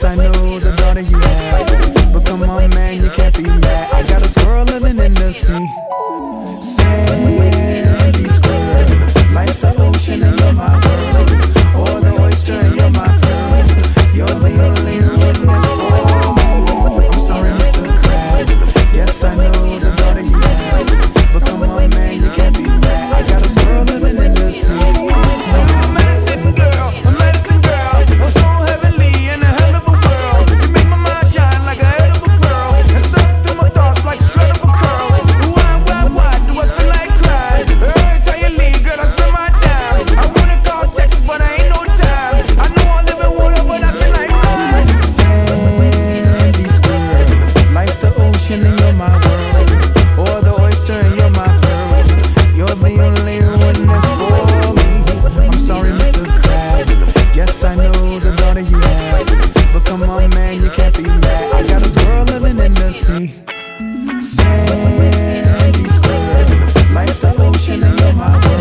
I know the daughter you have, but come on man, you can't be mad. I got a squirrel living in the sea. Sandy squirrel, life's an ocean and you're my world. Or the oyster and you're my pearl. You're the only one that's for me. I'm sorry, Mr. Crab. Yes, I know the daughter you have, but come on man, you can't be mad. I got a squirrel living in the sea. A medicine girl, oh so heavenly and a hell of a world. You make my mind shine like a head of a pearl, and suck through my thoughts like shreddable curls. Why do I feel like crying? Every time you leave, girl, I spend my dime. I wanna call Texas, but I ain't no time. I know I live in water, but I feel like flying. Sandy squirrel, life's the ocean and you're my world. Or the oyster and you're my pearl. You're the only one that's for me. I'm sorry, Mr. Crab. Yes, I know the daughter you have, but come on, man, you can't be mad. I got a squirrel living in the sea. Sandy squirrel, life's the ocean and you're my world.